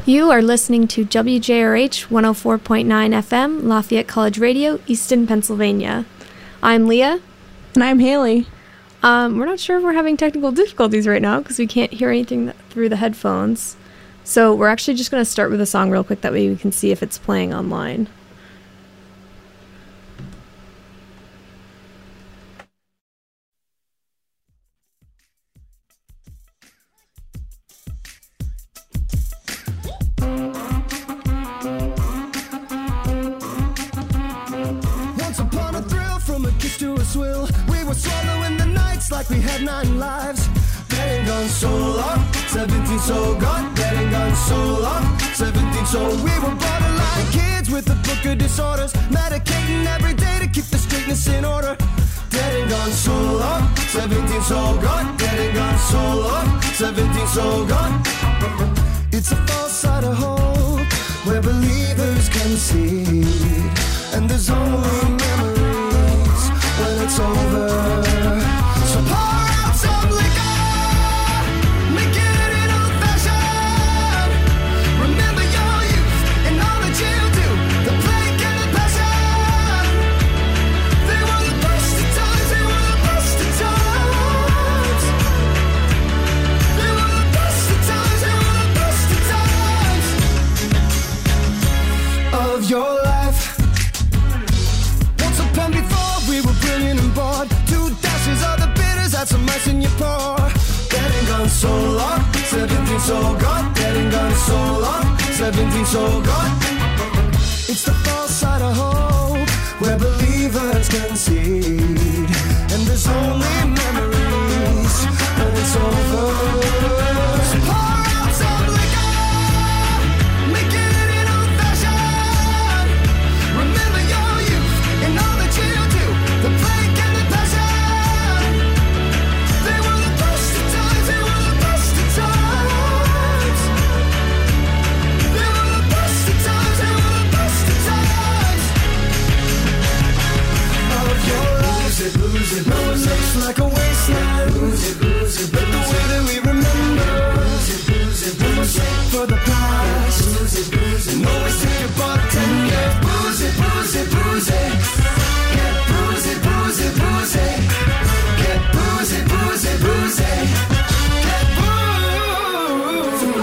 You are listening to WJRH 104.9 FM, Lafayette College Radio, Easton, Pennsylvania. I'm Leah. And I'm Haley. We're not sure if we're having technical difficulties right now because we can't hear anything through the headphones. So we're actually just going to start with a song real quick, that way we can see if it's playing online. Like we had 9 lives, dead and gone so long. 17 so gone, dead and gone so long. 17 so we were borderline kids with a book of disorders, medicating every day to keep the straightness in order. Dead and gone so long. 17 so gone, dead and gone so long. 17 so gone. It's a false side of hope where believers concede, and there's only memories when it's over. So pour out some liquor, make it an old fashioned. Remember your youth and all that you do, the plague and the passion. They were the best of times, they were the best of times. They were the best of times, they were the best of times of your life. Once upon before we were brilliant and bored, 2 dashes of the had some ice in your pour. Dead and gone so long. 17 so gone. Dead and gone so long. 17 so gone. It's the false side of hope where believers concede, and there's only memories when it's over. So pour out some liquor, make it an old fashioned. Remember your youth and all that you do, the plague and the passion. Lose it, no, it looks like a wasteland. Lose it, but the way that we remember. Lose it, we must wait for the past. Lose it, and always take a bartender. Booze it, booze it, booze it. Get booze it, booze it, booze it. Get booze it, booze it, booze it. Get booze it.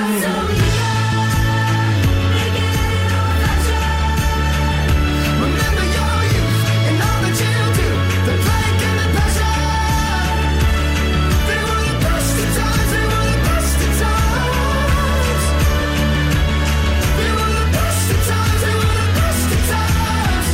Remember your youth and all that you do. The plague and the passion. They were the best of times, they were the best of times. They were the best of times, they were the best of times.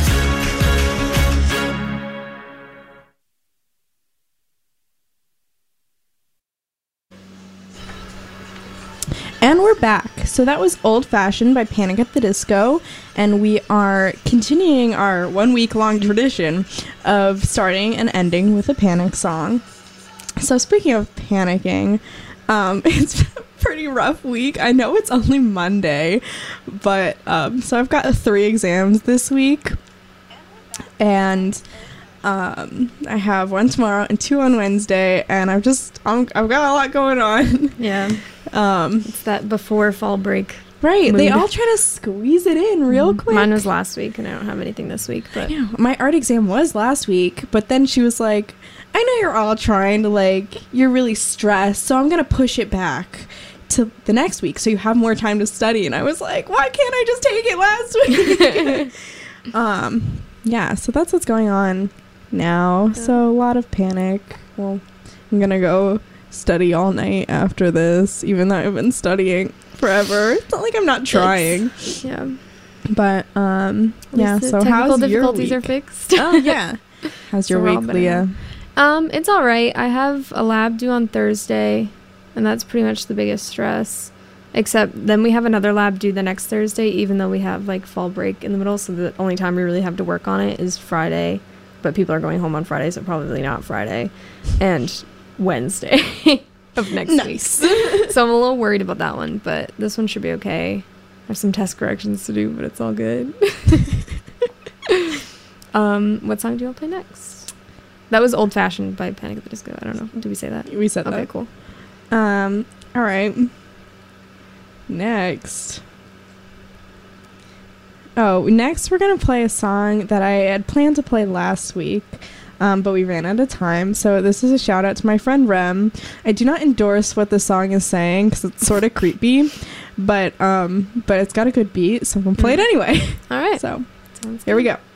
And we're back. So that was Old Fashioned by Panic at the Disco, and we are continuing our 1-week-long tradition of starting and ending with a Panic song. So speaking of panicking, it's been a pretty rough week. I know it's only Monday, but so I've got 3 exams this week, and I have 1 tomorrow and 2 on Wednesday, and I've got a lot going on. Yeah. It's that before fall break. Right. Mood. They all try to squeeze it in real quick. Mine was last week, and I don't have anything this week. But I know. My art exam was last week, but then she was like, I know you're all trying to, you're really stressed, so I'm going to push it back to the next week so you have more time to study. And I was like, why can't I just take it last week? Yeah, so that's what's going on now. Yeah. So a lot of panic. Well, I'm going to go study all night after this, even though I've been studying forever. It's not like I'm not trying. Yeah. But yeah, so how's your difficulties week? Are fixed. Oh yeah. How's your week, Leah? It's all right. I have a lab due on Thursday, and that's pretty much the biggest stress. Except then we have another lab due the next Thursday, even though we have fall break in the middle, so the only time we really have to work on it is Friday. But people are going home on Friday, so probably not Friday. And Wednesday of next week. So I'm a little worried about that one, but this one should be okay. I have some test corrections to do, but it's all good. What song do you want to play next? That was Old Fashioned by Panic at the Disco. I don't know. Did we say that? We said that. Okay, cool. All right. Next. Next we're going to play a song that I had planned to play last week, but we ran out of time. So this is a shout out to my friend Rem. I do not endorse what the song is saying because it's sort of creepy, but it's got a good beat, so I'm going to play it anyway. All right. So Sounds here we go.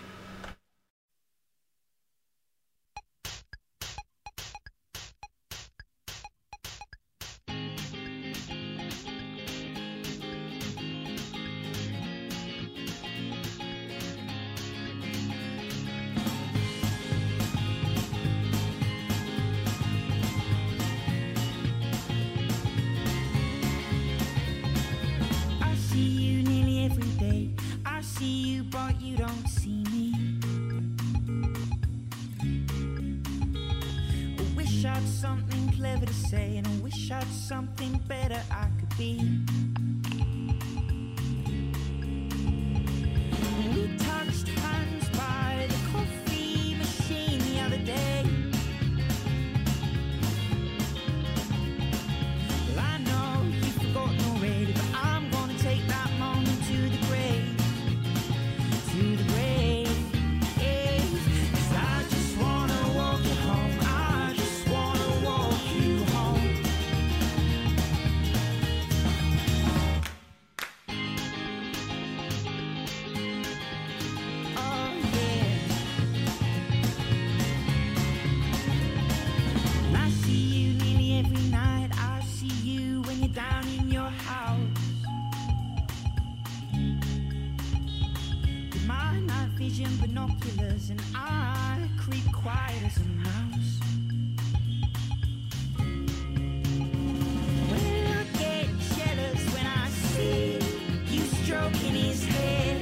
But you don't see me. I wish I'd something clever to say, and I wish I'd something better I could be. We touched hands by the coffee machine the other day. Well, I know you've forgotten already, but I'm gonna take that moment to the grave. To the grave, 'cause I just wanna walk you home. I just wanna walk you home. Oh yeah. And I see you nearly every night. I see you when you're down in your house. My night vision binoculars, and I creep quiet as a mouse. Well, I get jealous when I see you stroking his hair.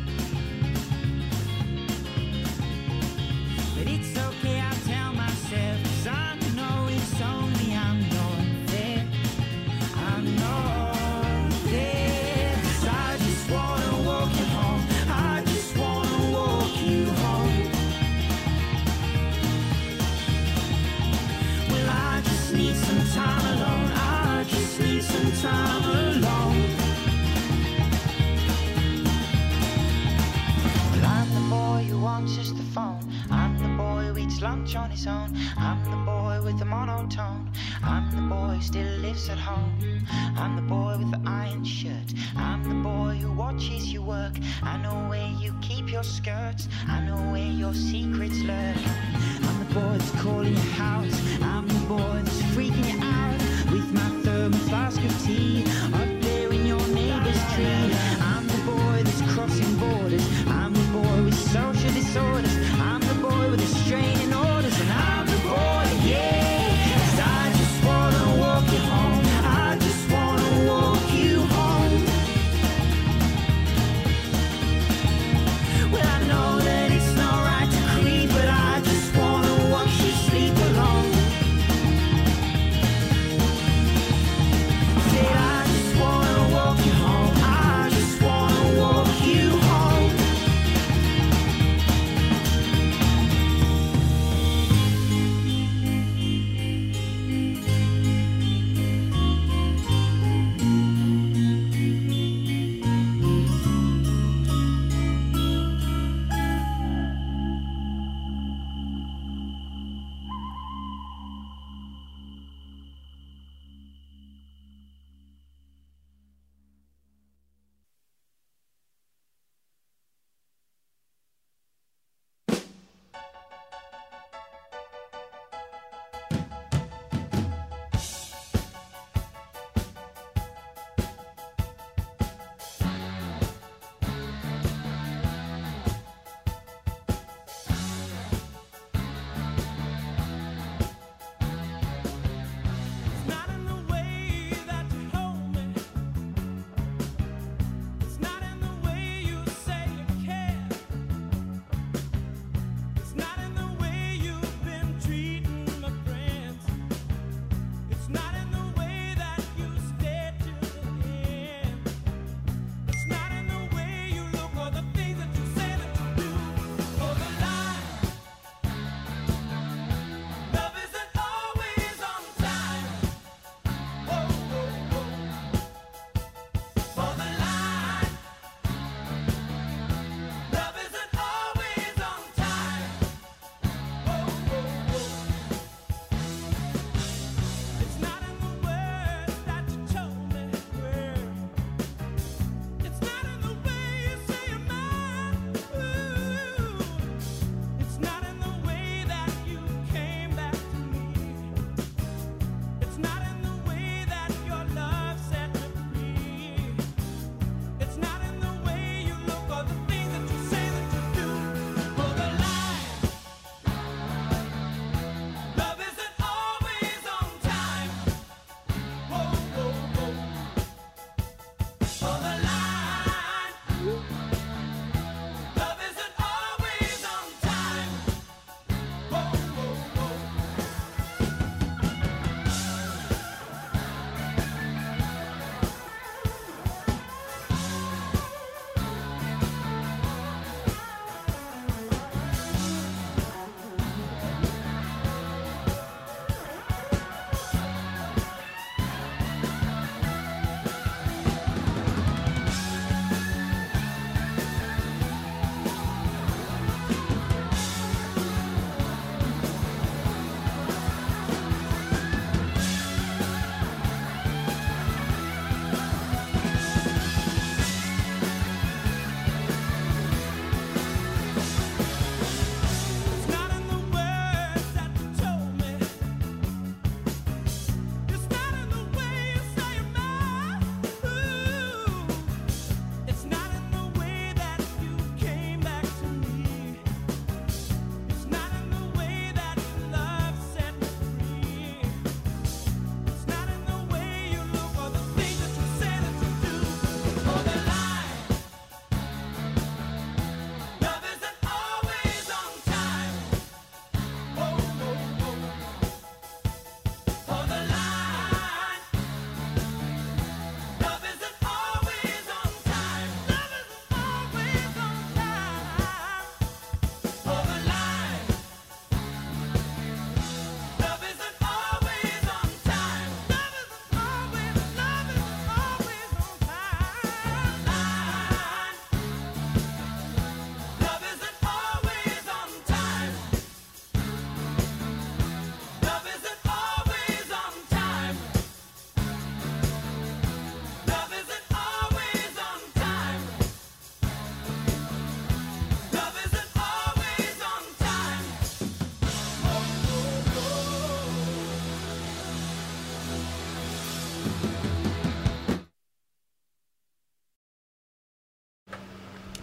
But it's okay, I'll tell myself, 'cause I know it's only I'm not there. I'm not there, 'cause I just wanna walk you home. I just wanna walk you home. Well, I just need some time alone. I just need some time alone. Well, I'm the boy who answers the phone. I'm the boy who eats lunch on his own. I'm the boy with the monotone. I'm the boy who still lives at home. I'm the boy with the iron shirt. I'm the boy who watches you work. I know where you keep your skirts. I know where your secrets lurk. I'm the boy that's calling your house. I'm the boy that's freaking you out with my thermal flask of tea up there in your neighbor's tree. I'm the boy that's crossing borders. I'm the boy with social disorders. I'm the boy with the straining orders. And I'm the boy, yeah, 'cause I just wanna walk you home. I just wanna walk you home. Well, I know that it's not right to creep, but I just wanna watch you sleep alone.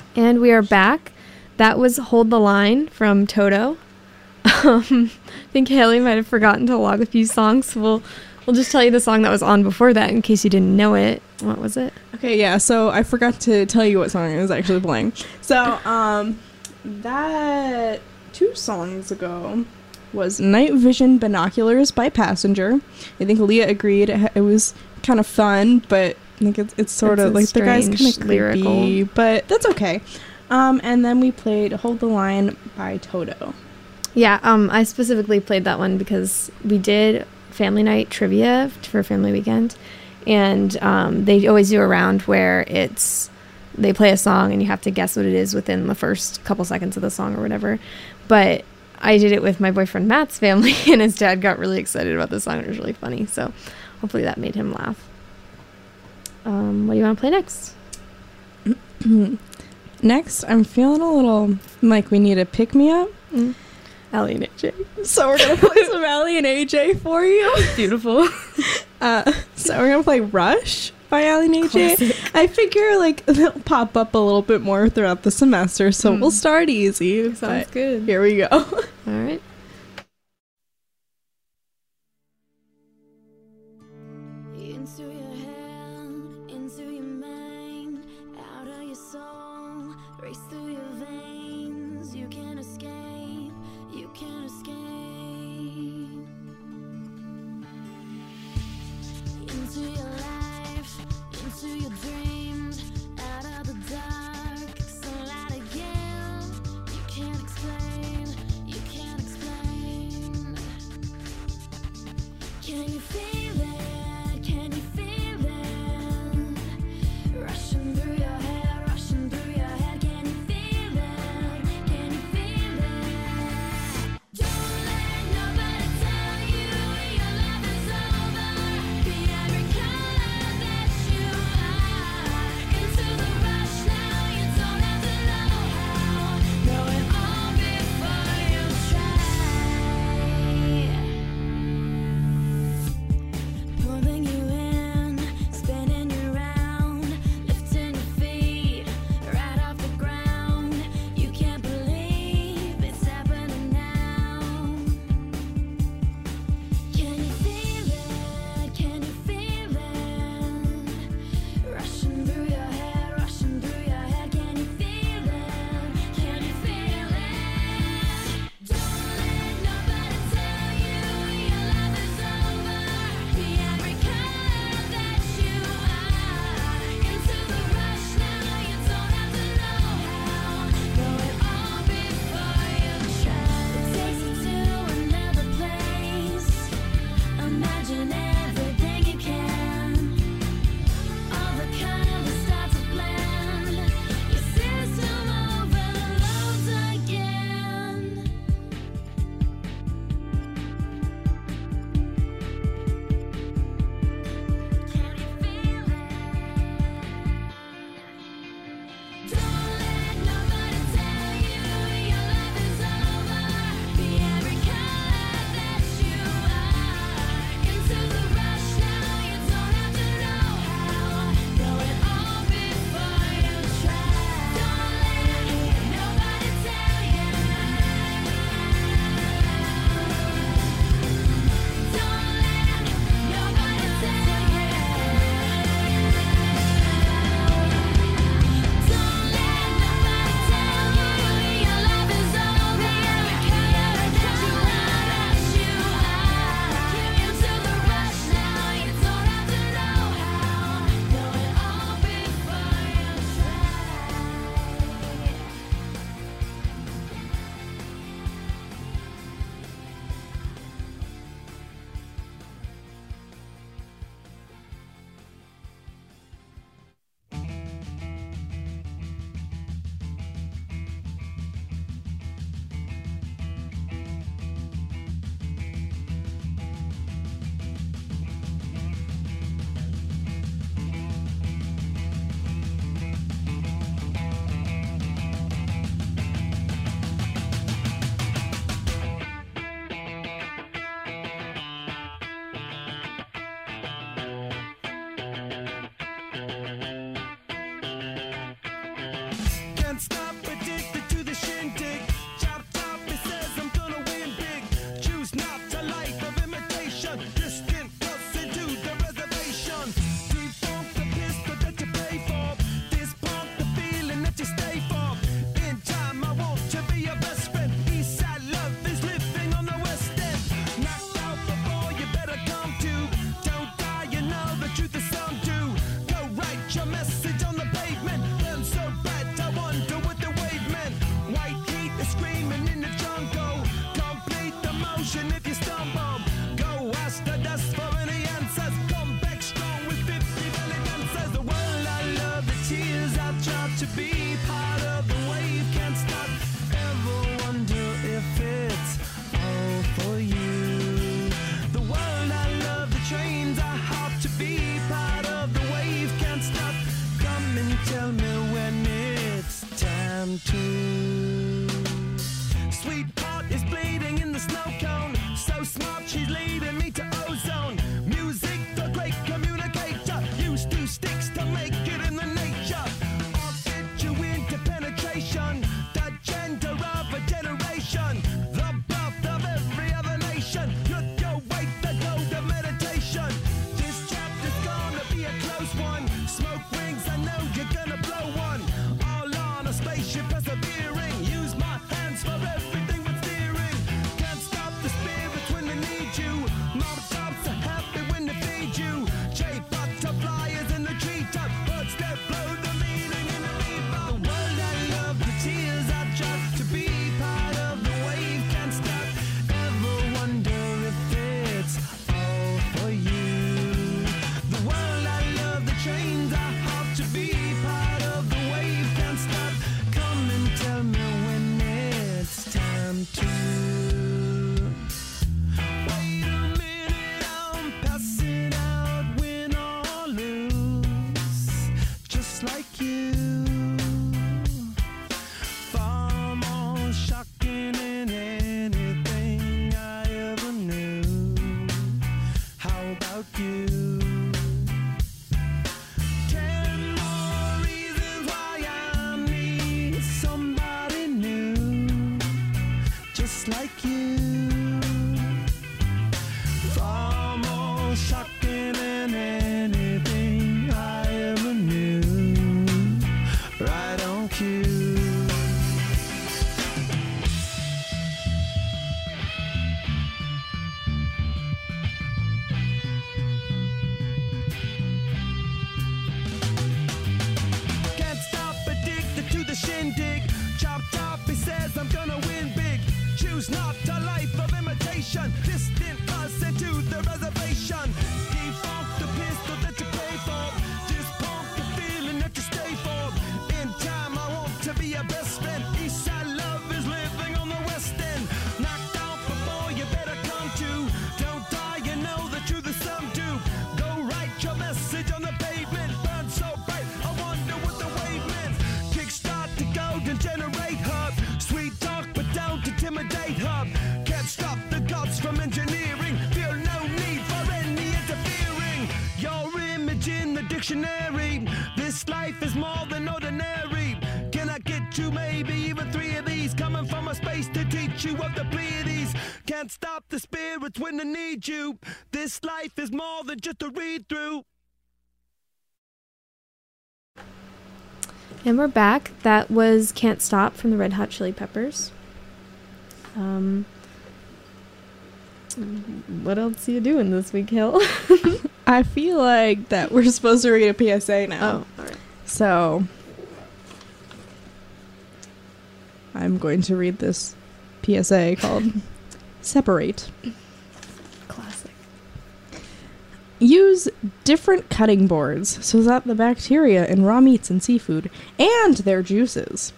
And we are back. That was Hold the Line from Toto. I think Haley might have forgotten to log a few songs, so we'll just tell you the song that was on before that in case you didn't know it. What was it? Okay, yeah, so I forgot to tell you what song I was actually playing. So, that 2 songs ago was Night Vision Binoculars by Passenger. I think Leah agreed it was kind of fun, but I think it's sort of like the guy's kind of lyrical, but that's okay. And then we played Hold the Line by Toto. Yeah, I specifically played that one because we did family night trivia for family weekend, and they always do a round where they play a song and you have to guess what it is within the first couple seconds of the song or whatever. But I did it with my boyfriend Matt's family, and his dad got really excited about the song. It was really funny, so hopefully that made him laugh. What do you want to play next? Next, I'm feeling a little like we need a pick-me-up. Allie and AJ. So we're going to play some Allie and AJ for you. Beautiful. So we're going to play Rush by Allie and AJ. Classic. I figure like they'll pop up a little bit more throughout the semester, so we'll start easy. Sounds good. Here we go. All right. Into your head, into your mind, out of your soul, race through your veins. You can't escape, you can't escape. Into your life, into your dreams, out of the dark, sunlight again. You can't explain, you can't explain. Can you feel it? Can you feel it? Rushing through your head, rushing through your head. Can you feel it? Can you feel it? Don't let nobody tell you your love is over. Be every color. be part of the wave. Can't stop, ever wonder if it's all for you. The world I love, the trains I hop to be part of the wave. Can't stop, come and tell me when it's time to. Sweetheart is bleeding in the snow cone. So smart, she's leading me to ozone. Music, the great communicator. Used to sticks to make it in the nature. I'll fit you into penetration. The gender of a generation. The birth of every other nation. Look your way to go to meditation. This chapter's gonna be a close one. Smoke rings, I know you're gonna blow one. All on a spaceship persevering. Use my hands for everything but steering. Can't stop the spirits when they need you. Mom tops are happy when they feed you. J butterflies in the treetop. Birds that blow the meaning in the reaper. The world I love, the tears I drop to be part of the wave. Can't stop, ever wonder if it's all for you. The world I love, the trains I hop to be part of the wave. Can't stop, come and tell me when it's time to. Wait a minute, I'm passing out, win or lose, just like you. Far more shocking than anything I ever knew. How about you? 10 more reasons why I need somebody new, just like you. Far more shocking than anything I ever knew. Right on cue. Can't stop, addicted to the shindig. Chop chop, he says I'm gonna win big. Choose not a life of imitation. Distant us into the reservation. Default the pistol that you pay for. Just pump the feeling that you stay for. In time I want to be your best friend. Eastside love is living on the west end. Knocked out before you better come to. Don't die, you know the truth is some do. Go write your message on the pavement. Burn so bright, I wonder what the wave meant. Kickstart the golden generate hub. Sweet talk but don't intimidate hub. Can't stop the gods from engineering. Feel no need for any interfering. Your image in the dictionary. This life is more than ordinary. Can I get you maybe even 3 of these? Coming from a space to teach you of the Pleiades. Can't stop the spirits when they need you. This life is more than just a read through. And we're back. That was Can't Stop from the Red Hot Chili Peppers. What else are you doing this week, Hill? I feel like that we're supposed to read a PSA now. Oh, alright. So I'm going to read this PSA called Separate. Classic. Use different cutting boards so that the bacteria in raw meats and seafood and their juices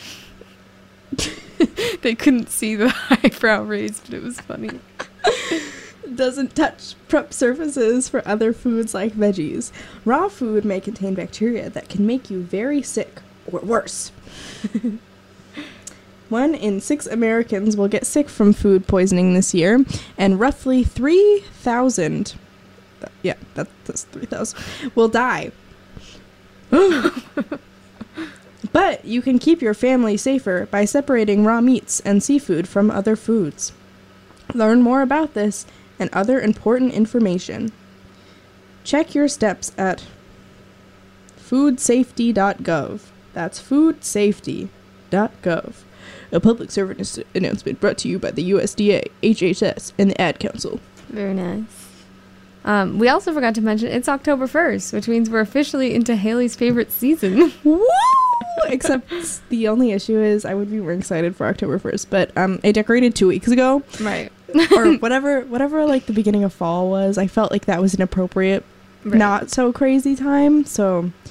They couldn't see the eyebrow raised, but it was funny. doesn't touch prep surfaces for other foods like veggies. Raw food may contain bacteria that can make you very sick or worse. 1 in 6 Americans will get sick from food poisoning this year, and roughly 3,000, yeah, that's 3,000, will die. But you can keep your family safer by separating raw meats and seafood from other foods. Learn more about this and other important information. Check your steps at foodsafety.gov. That's foodsafety.gov. A public service announcement brought to you by the USDA, HHS, and the Ad Council. Very nice. We also forgot to mention it's October 1st, which means we're officially into Haley's favorite season. Woo! Except the only issue is I would be more excited for October 1st, but I decorated 2 weeks ago. Right. Or whatever like the beginning of fall was. I felt like that was an appropriate, Right. not so crazy time, so Let's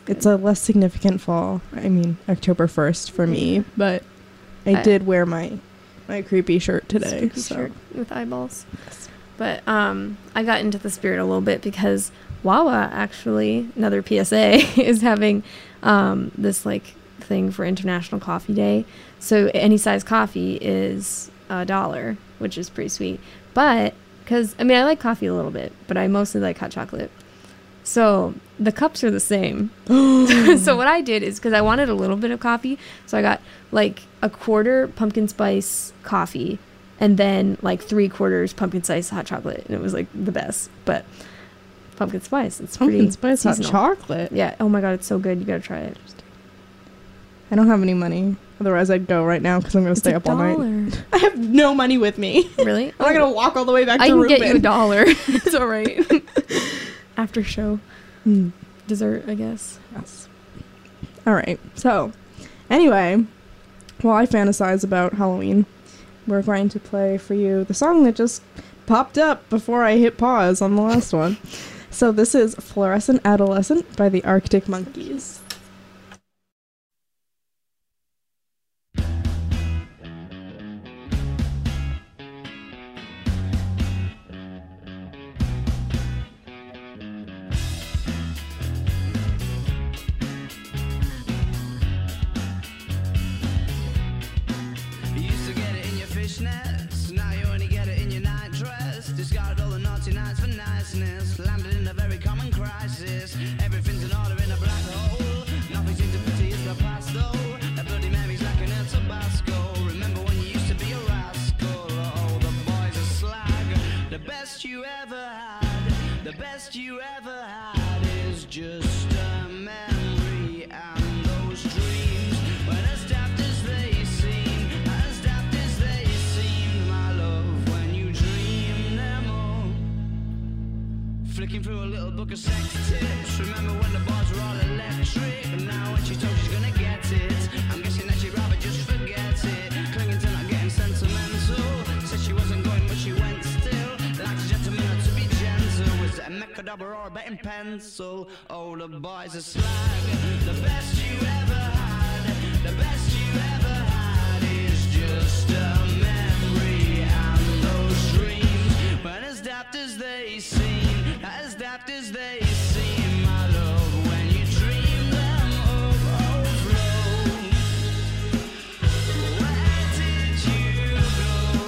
It's a less significant fall. I mean, October 1st for me, but I did wear my creepy shirt today. Spooky shirt with eyeballs. But I got into the spirit a little bit because Wawa, actually, another PSA, is having this like thing for International Coffee Day. So any size coffee is $1, which is pretty sweet. But because I like coffee a little bit, but I mostly like hot chocolate. So the cups are the same. So what I did is because I wanted a little bit of coffee, so I got like a quarter pumpkin spice coffee and then like 3/4 pumpkin spice hot chocolate, and it was like the best. But pumpkin spice, it's Pumpkin pretty spice hot seasonal. chocolate. Yeah. Oh my god, it's so good. You gotta try it. I don't have any money. Otherwise, I'd go right now because I'm going to stay up all night. I have no money with me. Really? I'm not going to walk all the way back I to can Reuben. get you $1. It's all right. After show dessert, I guess. Yes. All right. So, anyway, while I fantasize about Halloween, we're going to play for you the song that just popped up before I hit pause on the last one. So this is Fluorescent Adolescent by the Arctic Monkeys. You used to get it in your fishnets, now you only get it in your night dress. Discarded all the naughty nights for niceness, landed in a very common crisis. Everything's in order in a black hole, nothing seems to pity is the past though. That bloody Mary's like an El Tabasco. Remember when you used to be a rascal? Oh, the boys are slag. The best you ever had, the best you ever had is just a memory and those dreams. When as daft as they seem, as daft as they seem, my love, when you dream them all. Flicking through a little book of sex tips. Remember when the bars were all electric? And now when she told she's gonna get it, I'm guessing that she'd rather just forget it. Clinging to not getting sentimental. Said she wasn't going, but she went still. Like a gentleman had to be gentle. Was it a mechadabra or a betting pencil? Oh, the boys are slag. The best you ever had, the best you ever had is just a memory and those dreams. When as daft as they seem, as daft as they seem, my love, when you dream them overflow. Where did you go?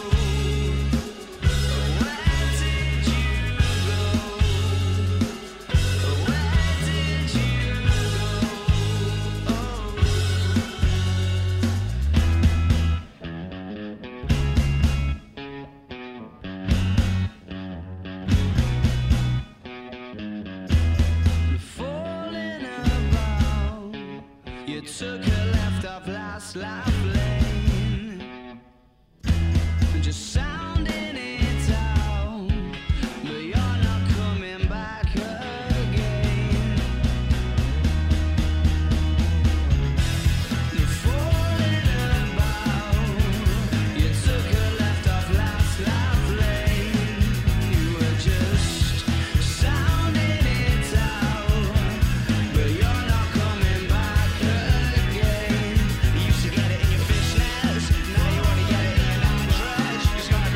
Where did you go? Where did you go? Falling about, you took a left off last life lane, just sounding it out, but you're not coming back again. You're falling about, you took a left off last life lane, you were just sounding it out, but you're not coming back again. You used to get it in your fishnets, now you only get it in your night dress. Just gotta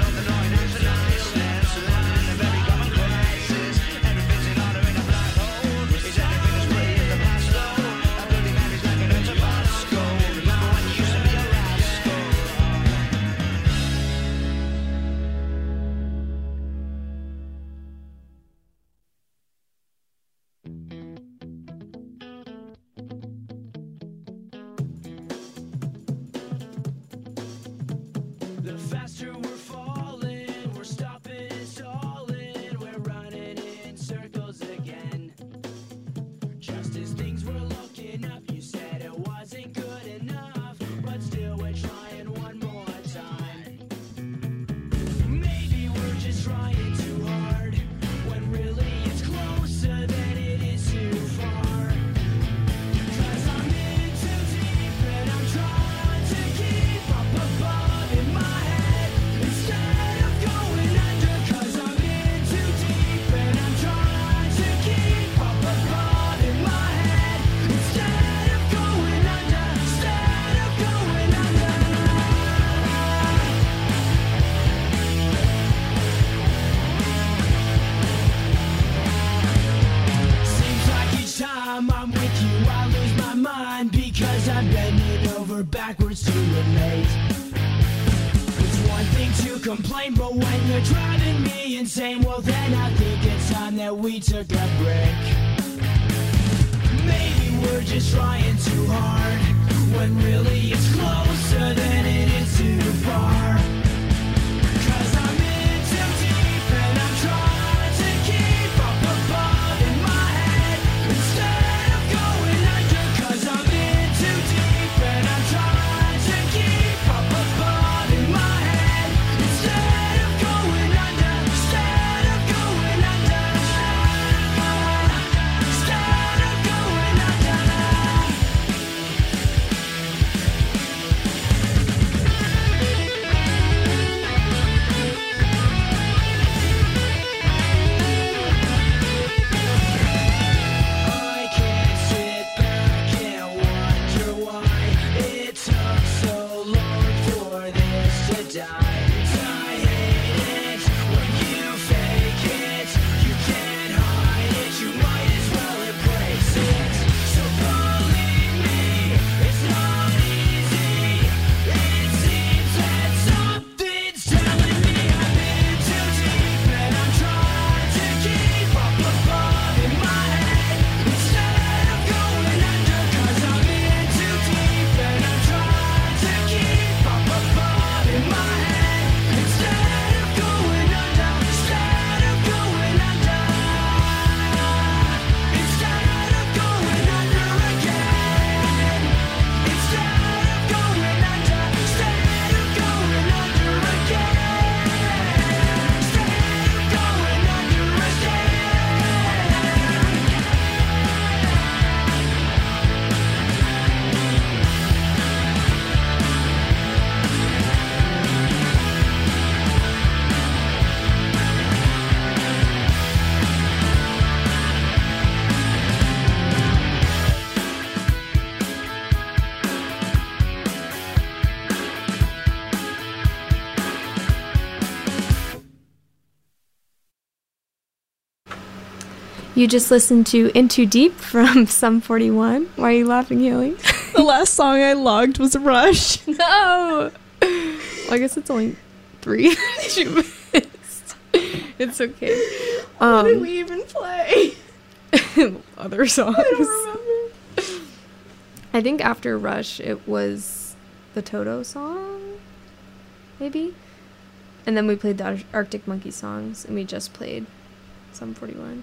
complain, but when you're driving me insane, well then I think it's time that we took a break. Maybe we're just trying too hard, when really it's closer than it is too far. 'Cause I'm in too deep and I'm trying to keep up above in my head instead of going under. 'Cause I'm in too deep and I'm trying to keep up above in my head instead of going under. Instead of going under. Instead of going under. I can't sit back and wonder why it took so long for this to die. I hate it when you fake it. You can't hide it. You might as well embrace it. So believe me, it's not easy. It seems that something's telling me I'm in too deep and I'm trying to keep up above in my head instead of going under. 'Cause I'm in too deep and I'm trying to keep up above in my head instead of going under. Instead of going under. Instead of going under again. Instead of going under. Instead of going under again. Instead of going under You just listened to In Too Deep from Sum 41. Why are you laughing, Haley? The last song I logged was Rush. No! Well, I guess it's only 3 that you missed. It's okay. What did we even play? Other songs. I don't remember. I think after Rush, it was the Toto song, maybe? And then we played the Arctic Monkey songs, and we just played Sum 41.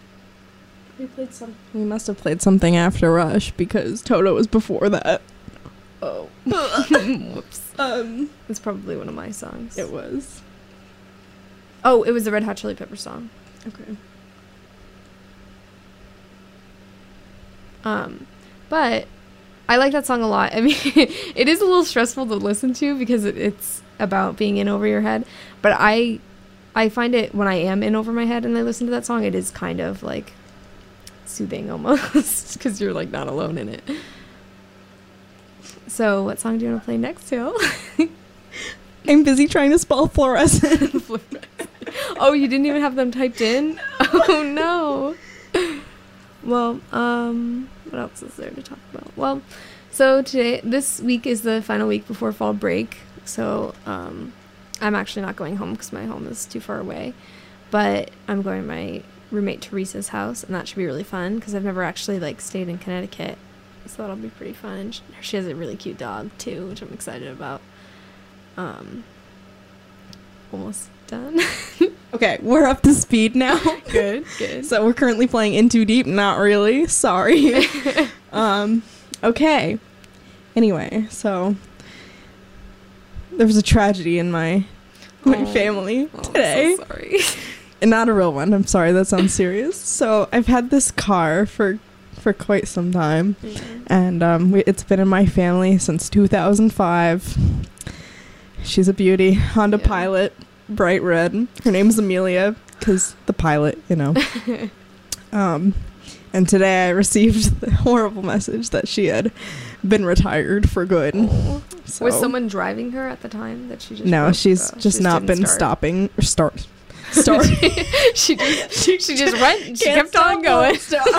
We must have played something after Rush because Toto was before that. Oh. Whoops. Um, It's probably one of my songs. it was. Oh, it was the Red Hot Chili Pepper song. Okay. But I like that song a lot. I mean, it is a little stressful to listen to because it's about being in over your head. But I find it when I am in over my head and I listen to that song, it is kind of like soothing almost because you're like not alone in it. So what song do you want to play next, Hill? I'm busy trying to spell fluorescent. Oh, you didn't even have them typed in? Oh no. Well, what else is there to talk about? Well, so this week is the final week before fall break. So, I'm actually not going home because my home is too far away. But I'm going to my roommate Teresa's house, and that should be really fun because I've never actually like stayed in Connecticut. So that'll be pretty fun. And she has a really cute dog too, which I'm excited about. Almost done. Okay, we're up to speed now. Good. So we're currently playing In Too Deep. Not really. Sorry. Okay. Anyway, so there was a tragedy in my family today. I'm so sorry. And not a real one. I'm sorry. That sounds serious. So I've had this car for quite some time, and it's been in my family since 2005. She's a beauty. Honda Pilot, bright red. Her name's Amelia because the pilot, you know. And today I received the horrible message that she had been retired for good. So, Was someone driving her at the time that she just? no, broke? she's Oh, just she not didn't been start. stopping or start. she just went. She kept on going.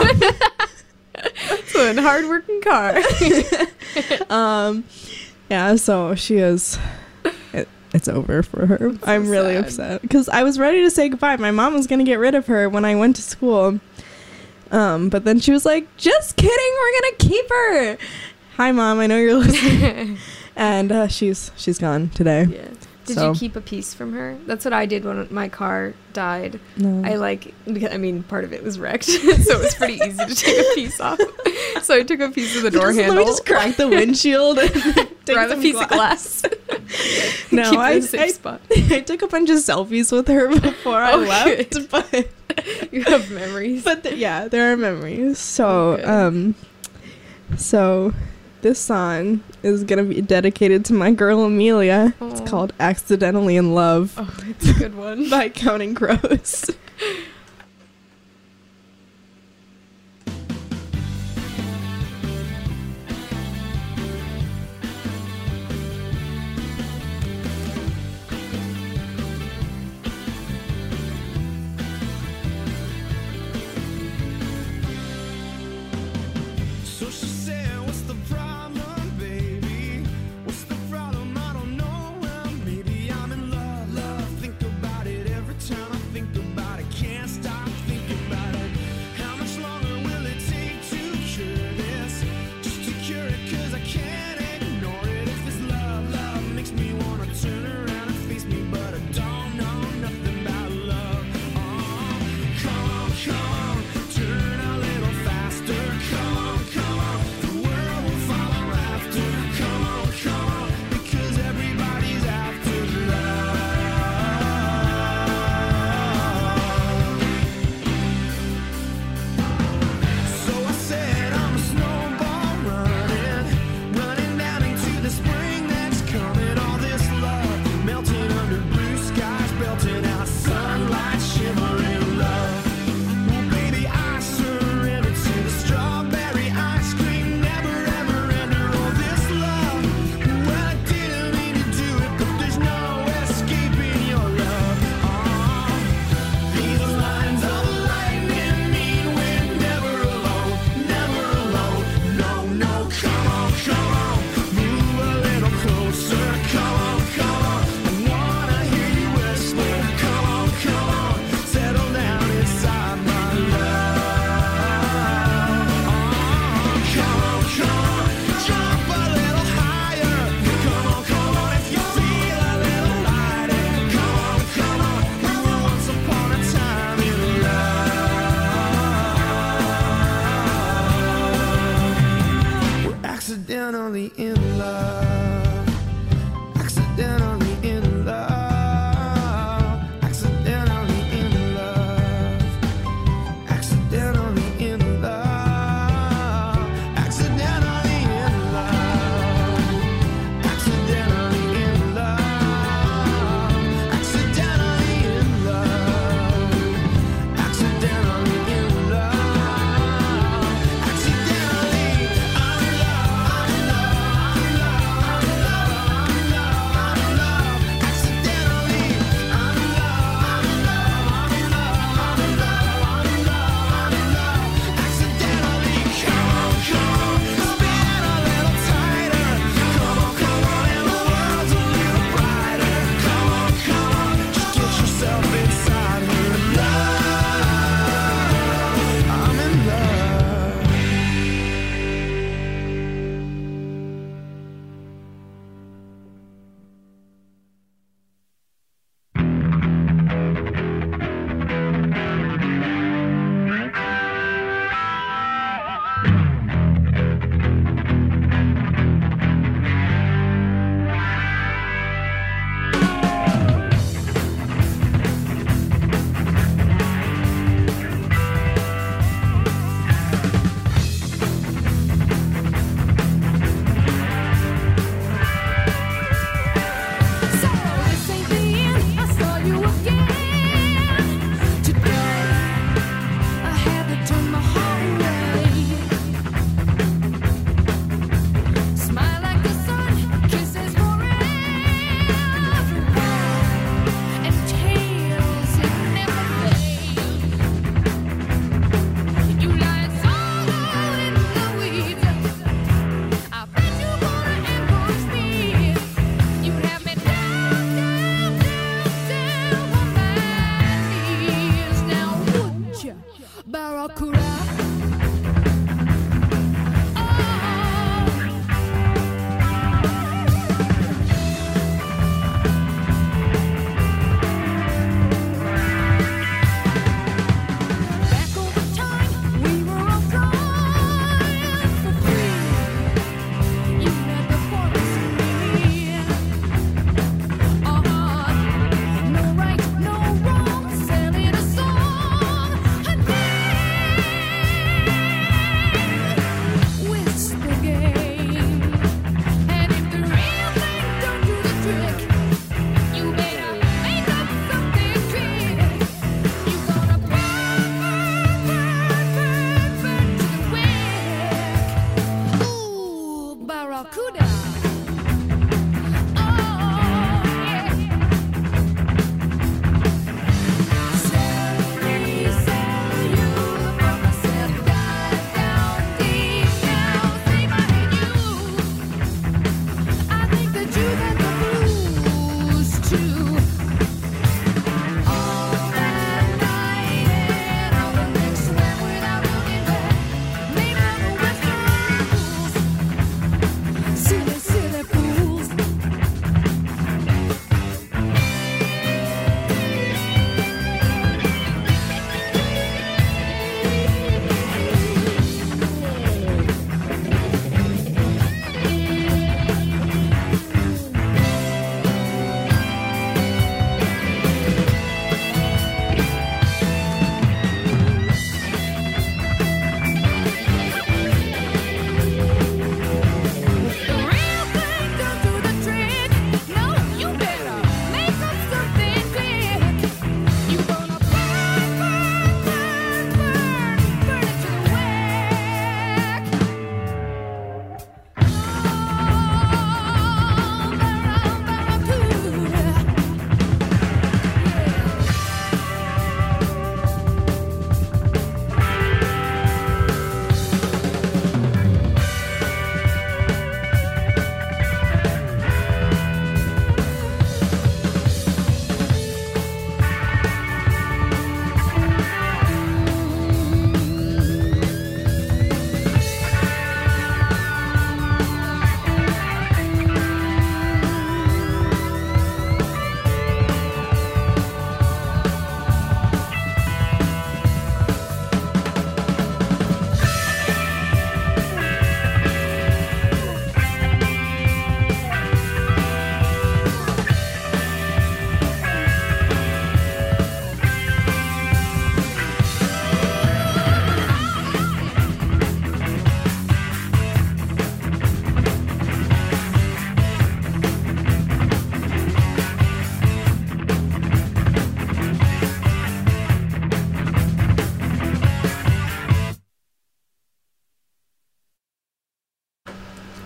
So a hardworking car. Yeah, so she is. it's over for her. That's so I'm really sad. upset because I was ready to say goodbye. My mom was gonna get rid of her when I went to school, but then she was like, "Just kidding, we're gonna keep her." Hi, Mom. I know you're listening. And she's gone today. Yeah. Did So- you keep a piece from her? That's what I did when my car died. No. Part of it was wrecked, so it was pretty easy to take a piece off. So I took a piece of the door handle. Let me just crack the windshield and take grab a some piece of glass. No, Keep it in I a safe spot. I took a bunch of selfies with her before I Oh, left, good. but You have memories. yeah, there are memories. So Okay. so this song is gonna be dedicated to my girl Amelia. It's Aw. called "Accidentally in Love" Oh, it's a good one. by Counting Crows. So she said, what's the problem, baby? What's the problem? I don't know. Well, maybe I'm in love. Think about it every time I think about it.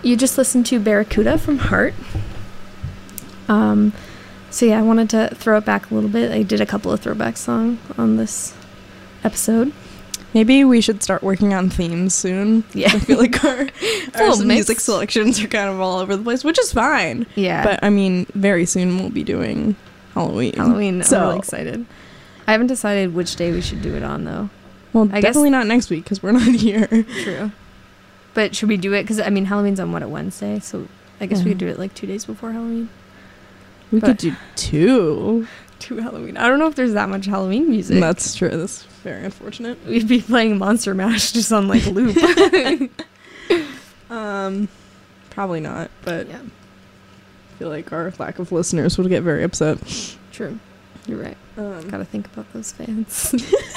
You just listened to Barracuda from Heart. So yeah, I wanted to throw it back a little bit. I did a couple of throwback songs on this episode. Maybe we should start working on themes soon. Yeah. I feel like our little music mix. selections are kind of all over the place, which is fine. Yeah. But I mean, very soon we'll be doing Halloween. Halloween, So, I'm really excited. I haven't decided which day we should do it on, though. well, I guess- definitely not next week because we're not here. True. But should we do it? Because, I mean, Halloween's on, what, a Wednesday? So I guess we could do it, like, 2 days before Halloween. We But- could do 2. 2 Halloween. I don't know if there's that much Halloween music. That's true. That's very unfortunate. We'd be playing Monster Mash just on, like, loop. Probably not, but Yeah. I feel like our lack of listeners would get very upset. True. You're right. Gotta think about those fans.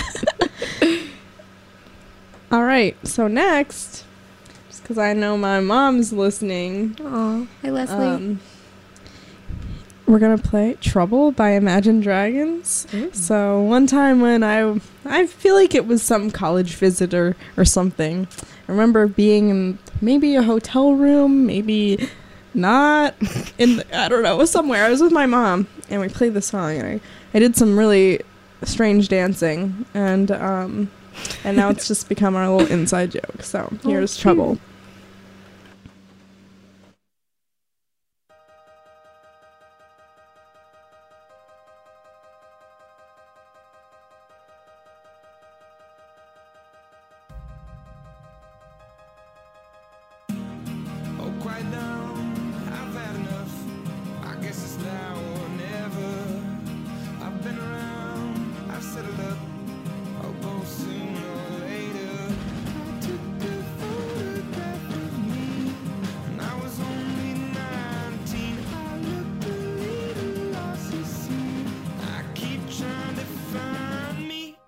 All right, so next, just because I know my mom's listening, Aw. Hi, Leslie. we're gonna play "Trouble" by Imagine Dragons. Ooh. So one time when I feel like it was some college visitor or something. I remember being in maybe a hotel room, maybe not, I don't know, it was somewhere. I was with my mom and we played the song and I did some really strange dancing and now it's just become our little inside joke. So here's cute. Trouble. Oh, quiet down, I've had enough. I guess it's now or never. I've been around, I've settled up. I'll go sooner or later. I took a photograph of me, and I was only 19. I looked a little lost, you see. I keep trying to find me.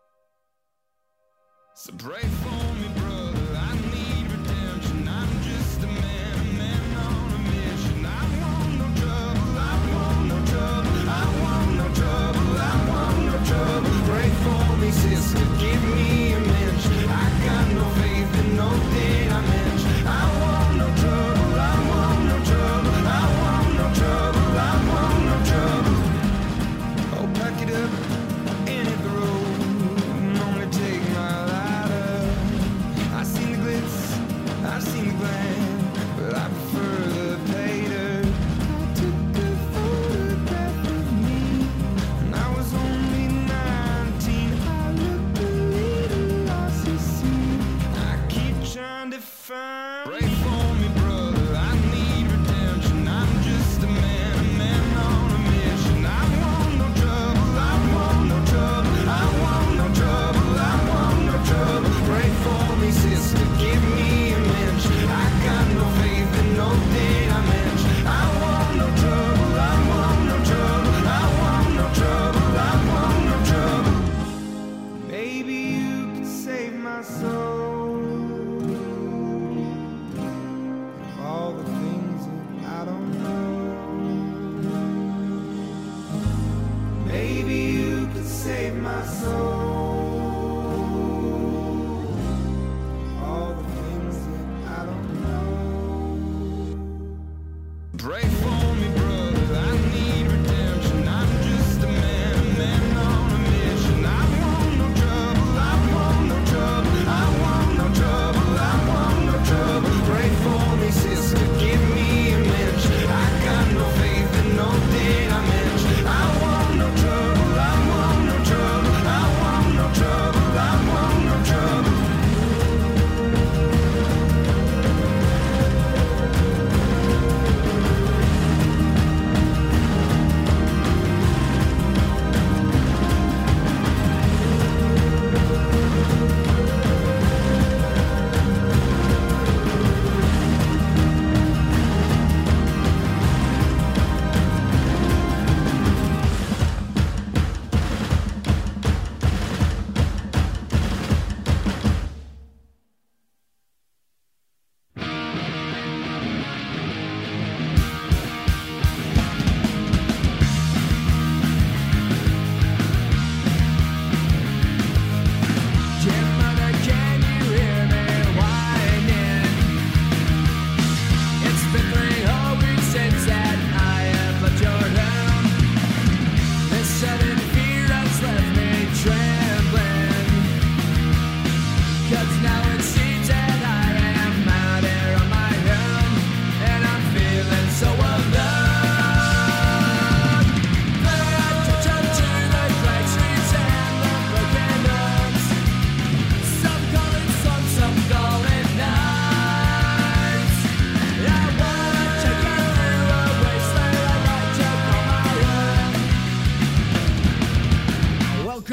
So pray for me, brother. I need redemption. I'm just a man on a mission. I want no trouble. I want no trouble. I want no trouble. I want no trouble. Pray for me, sister. Give me a mensch. I got no faith in no thing I mention. I want no trouble. I want no trouble. I want no trouble. I want no trouble. Oh, pack it up and hit the road. Only take my lighter. I've seen the glitz, I've seen the glam, but I prefer the pater. I took a photograph of me, and I was only 19. I looked a little lost, you see. I keep trying to find. Pray for me, brother. I need redemption. I'm just a man on a mission. I want no trouble. I want no trouble. I want no trouble. I want no trouble. Pray for me, sister. Give me a mensch. I got no faith in no thing I mention. I want no trouble. I want no trouble. I want no trouble. I want no trouble. Maybe you could save my soul. All the things that I don't know. Maybe you could save my soul. All the things that I don't know. Pray for me, brother. I need redemption. I'm just a man on a mission. I want no trouble. I want no trouble. I want no trouble. I want no trouble. Pray for me, sister. Give me a mensch. I got no faith in no thing I mention. I want no trouble. I want no trouble. I want no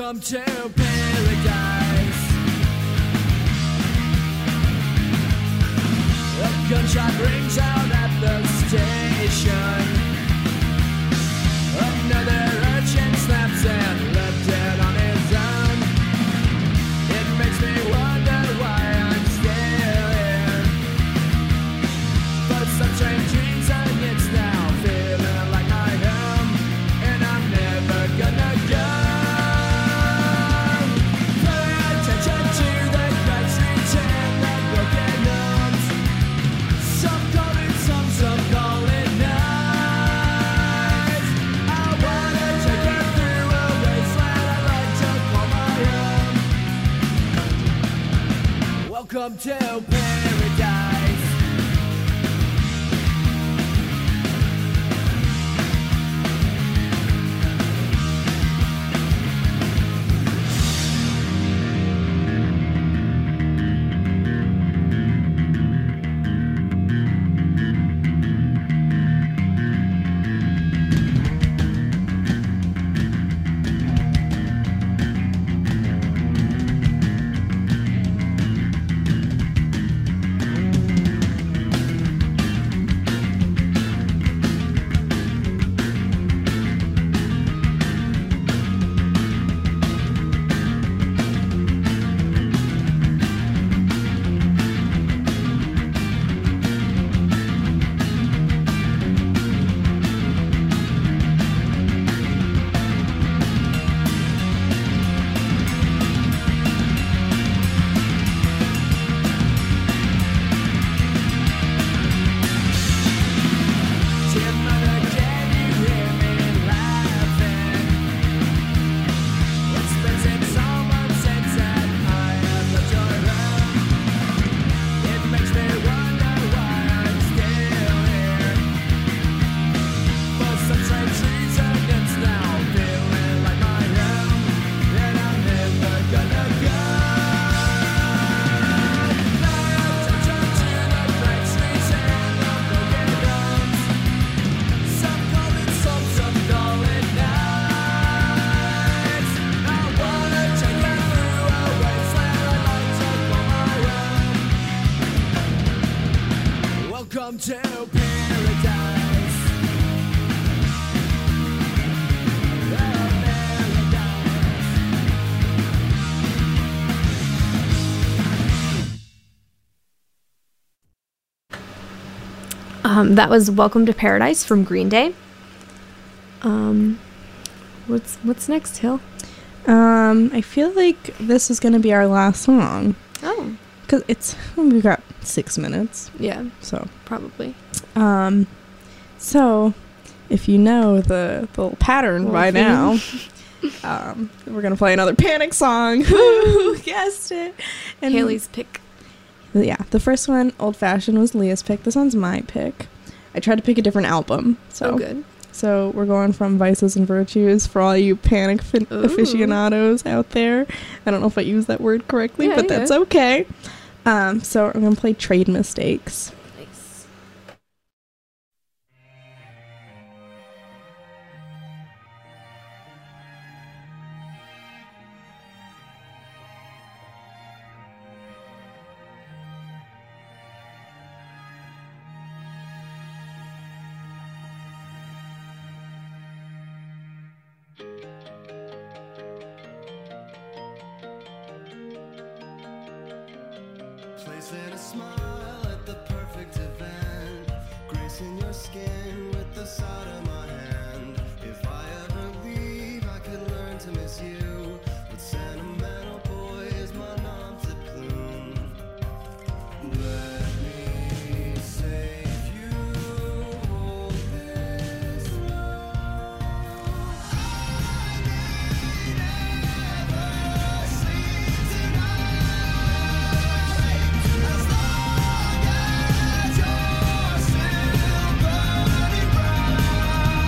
Welcome to paradise. A gunshot rings out at the station. Another urchin snaps and left dead on his own. It makes me wonder why I'm still here. But some strange dreams and it's now feeling like my home, and I'm never gonna go. Pay attention to the crowd streets and the broken homes. Some call it some call it nice. I wanna take you through a wasteland I like to call my own. Welcome to paradise. Welcome to paradise. That was Welcome to Paradise from Green Day. What's next, Hill? I feel like this is gonna be our last song Oh, because we've got 6 minutes, yeah, so probably. so if you know the little pattern Little by theme. now, we're gonna play another Panic song. Who guessed it? And Haley's pick. yeah, the first one, Old Fashioned, was Leah's pick. This one's my pick. I tried to pick a different album, so Oh, good. So we're going from Vices and Virtues for all you Panic Ooh. aficionados out there. I don't know if I used that word correctly, Yeah, but you that's did. okay. So I'm going to play Trade Mistakes. Nice. Placing a smile at the perfect event, gracing your skin with the side of my hand. If I ever leave, I could learn to miss you, but sentimental boy is my nom de plume. Let me save you, hold this love. I may never sleep tonight, as long as you're still burning bright.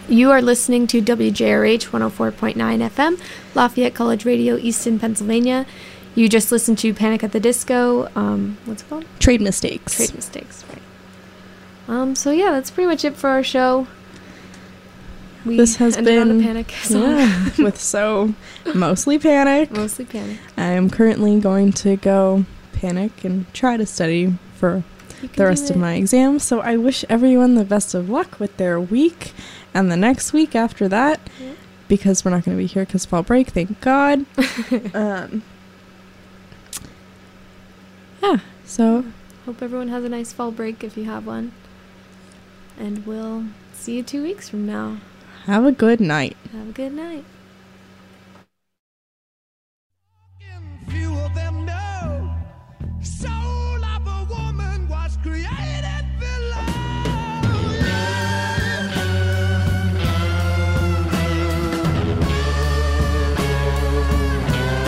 You are listening to WJRH 104.9 FM, Lafayette College Radio, Easton, Pennsylvania. You just listened to Panic at the Disco. What's it called? Trade Mistakes. Trade Mistakes, right. So yeah, that's pretty much it for our show. This has ended on been a Panic song. yeah, with so mostly Panic. Mostly Panic. I am currently going to go Panic and try to study for You can the do rest of it. my exams. So I wish everyone the best of luck with their week and the next week after that, Yeah. because we're not going to be here because fall break, thank God. Yeah, so Hope everyone has a nice fall break if you have one. And we'll see you 2 weeks from now. have a good night. Have a good night.